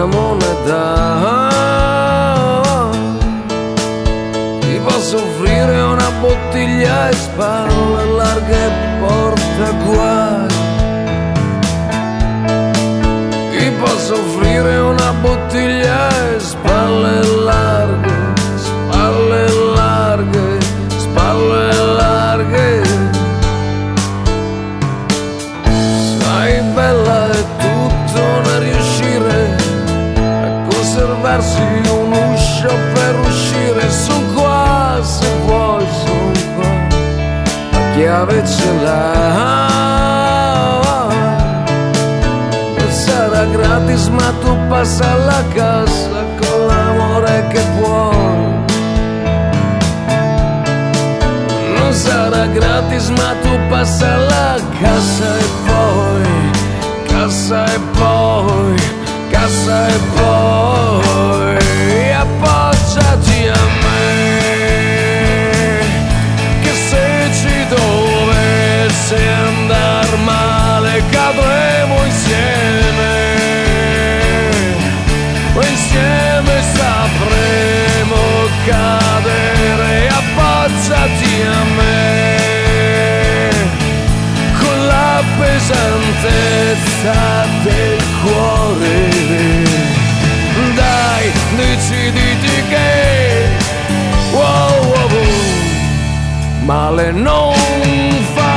una moneta. Ti posso offrire una bottiglia e spalle larghe e porta guai. Ti posso offrire una bottiglia e spalle larghe, spalle larghe, spalle larghe. Sai bella è tutto non riuscire a conservarsi un uscio per uscire. Son qua se vuoi, son qua, la chiave ce l'hai. Sarà gratis ma tu passa alla cassa con l'amore che puoi. Non sarà gratis ma tu passa alla cassa e poi, cassa e poi, cassa e poi appoggiati a me, che se ci dovesse andar male cadremo insieme, insieme sapremo cadere. Appoggiati a me con la pesantezza del cuore. Dai, deciditi che wow, wow, wow, male non fa.